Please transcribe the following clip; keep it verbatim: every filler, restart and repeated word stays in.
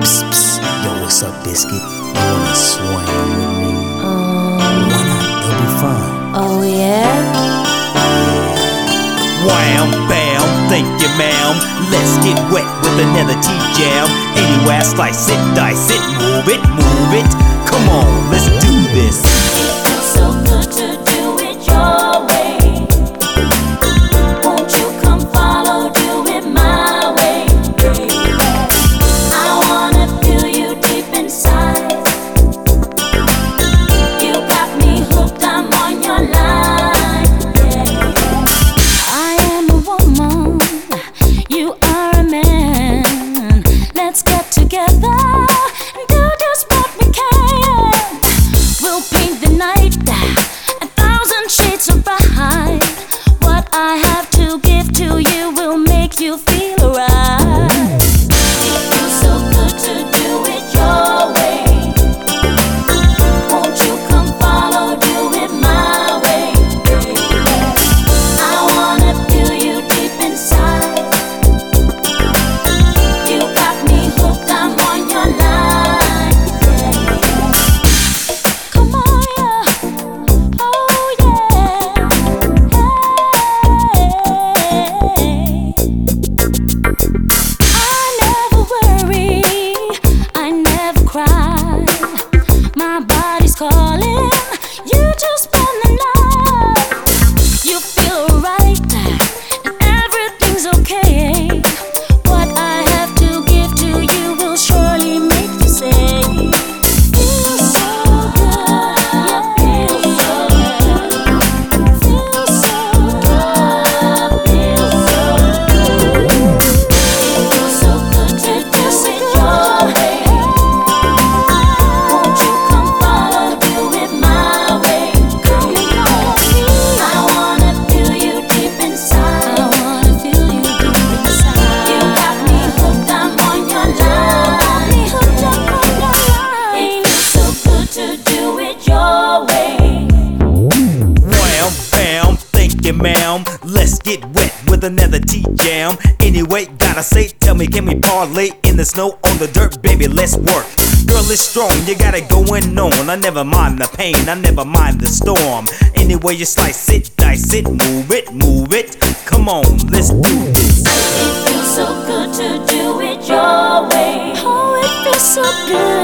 Yo, what's up, Biscuit? You wanna swing with me? Um, Why not? It'll be fun. oh yeah? Wham, bam, thank you, ma'am. Let's get wet with another T-Jam. Anywhere, slice it, dice it, move it, move it. Come on, let's do this. It feels so good to do it your way. Won't you come follow, do it my way, baby? I wanna feel you deep inside. You got me hooked, I'm on your line, yeah. I am a woman, you are a man. Let's get together and do just what we can. We'll paint the night a thousand shades of bright. What I have to give to you will make you feel alright. It feels so good to do it your way. Won't you come follow, do it my way, baby? I wanna feel you deep inside. You got me hooked, I'm on your line, yeah. Come on, yeah. Oh, yeah. Hey. I never worry, I never cry. My body's calling, you just spend the night. You feel right, and everything's okay. What I have to give to you will surely make you say, feels so good, yeah, feels so good, feels so good, feels so good. It feels so good to do it your way. Won't you come follow, do it my way, baby? I wanna feel you deep I inside. wanna feel you deep inside. You got me hooked, I'm on your line. Me hooked up on your It line. feels so good to do it your way. Wham, bam, thank you, ma'am. Let's get wet with another T-Jam. Anyway, gotta say, tell me, can we parlay in the snow on the dirt, baby? Let's work. Girl, it's strong, you got it going on. I never mind the pain, I never mind the storm. Anyway, you slice it, dice it, move it, move it. Come on, let's do this. It feels so good to do it your way. Oh, it feels so good.